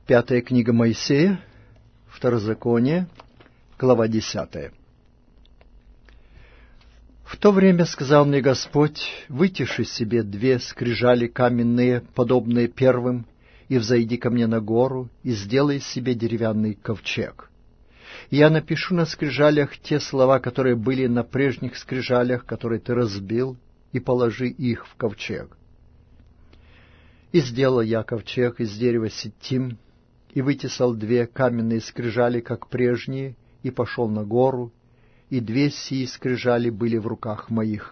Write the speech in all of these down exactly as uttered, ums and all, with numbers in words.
Пятая книга Моисея, Второзаконие, глава десятая. В то время сказал мне Господь: вытиши себе две скрижали каменные, подобные первым, и взойди ко мне на гору, и сделай себе деревянный ковчег. И я напишу на скрижалях те слова, которые были на прежних скрижалях, которые ты разбил, и положи их в ковчег. И сделал я ковчег из дерева ситим, и вытесал две каменные скрижали, как прежние, и пошел на гору, и две сии скрижали были в руках моих.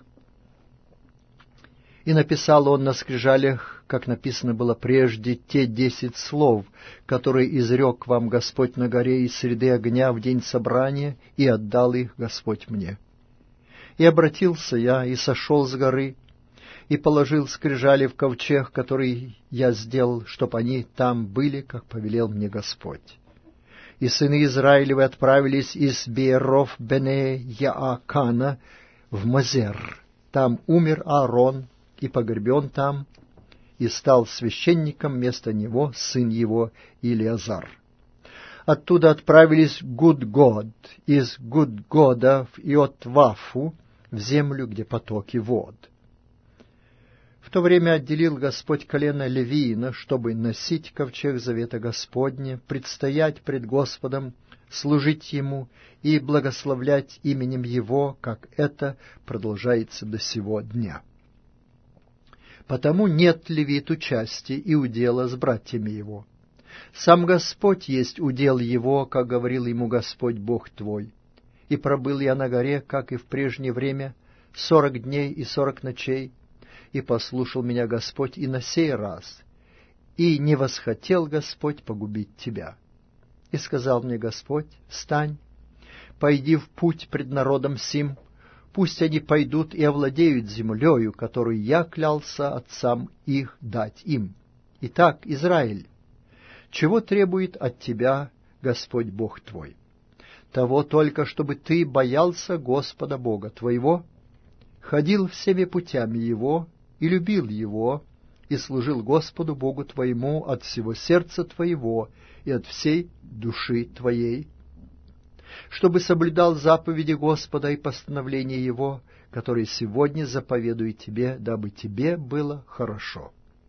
И написал он на скрижалях, как написано было прежде, те десять слов, которые изрек вам Господь на горе из среды огня в день собрания, и отдал их Господь мне. И обратился я, и сошел с горы, и положил скрижали в ковчег, который я сделал, чтоб они там были, как повелел мне Господь. И сыны Израилевы отправились из Бееров бене Яакана в Мозер. Там умер Аарон, и погребен там, и стал священником вместо него сын его Илиазар. Оттуда отправились Гудгод, из Гудгода в Иотвафу, в землю, где потоки вод. В то время отделил Господь колено Левиина, чтобы носить ковчег завета Господня, предстоять пред Господом, служить Ему и благословлять именем Его, как это продолжается до сего дня. Потому нет левиту части и удела с братьями его. Сам Господь есть удел его, как говорил ему Господь Бог твой. И пробыл я на горе, как и в прежнее время, сорок дней и сорок ночей, и послушал меня Господь и на сей раз, и не восхотел Господь погубить тебя. И сказал мне Господь: встань, пойди в путь пред народом сим, пусть они пойдут и овладеют землею, которую я клялся отцам их дать им. Итак, Израиль, чего требует от тебя Господь Бог твой? Того только, чтобы ты боялся Господа Бога твоего, ходил всеми путями Его и любил Его, и служил Господу Богу твоему от всего сердца твоего и от всей души твоей, чтобы соблюдал заповеди Господа и постановления Его, которые сегодня заповедует тебе, дабы тебе было хорошо.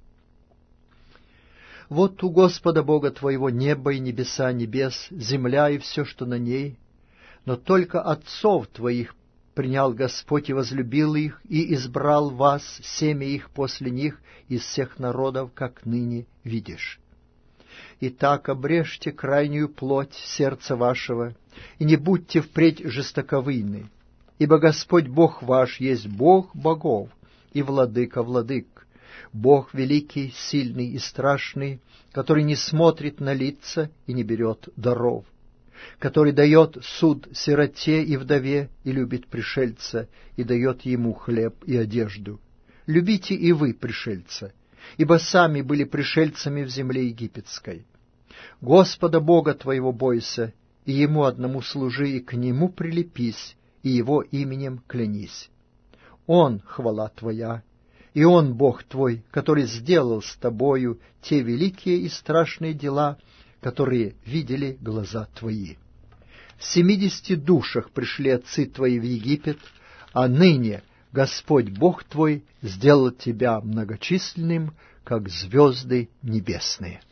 Вот у Господа Бога твоего небо и небеса небес, земля и все, что на ней, но только отцов твоих принял Господь и возлюбил их, и избрал вас, семя их после них, из всех народов, как ныне видишь. Итак, обрежьте крайнюю плоть сердца вашего, и не будьте впредь жестоковыйны, ибо Господь Бог ваш есть Бог богов и владыка владык, Бог великий, сильный и страшный, который не смотрит на лица и не берет даров, который дает суд сироте и вдове и любит пришельца, и дает ему хлеб и одежду. Любите и вы пришельца, ибо сами были пришельцами в земле египетской. Господа Бога твоего бойся, и Ему одному служи, и к Нему прилепись, и Его именем клянись. Он — хвала твоя, и Он — Бог твой, который сделал с тобою те великие и страшные дела, которые видели глаза твои. В семидесяти душах пришли отцы твои в Египет, а ныне Господь Бог твой сделал тебя многочисленным, как звезды небесные.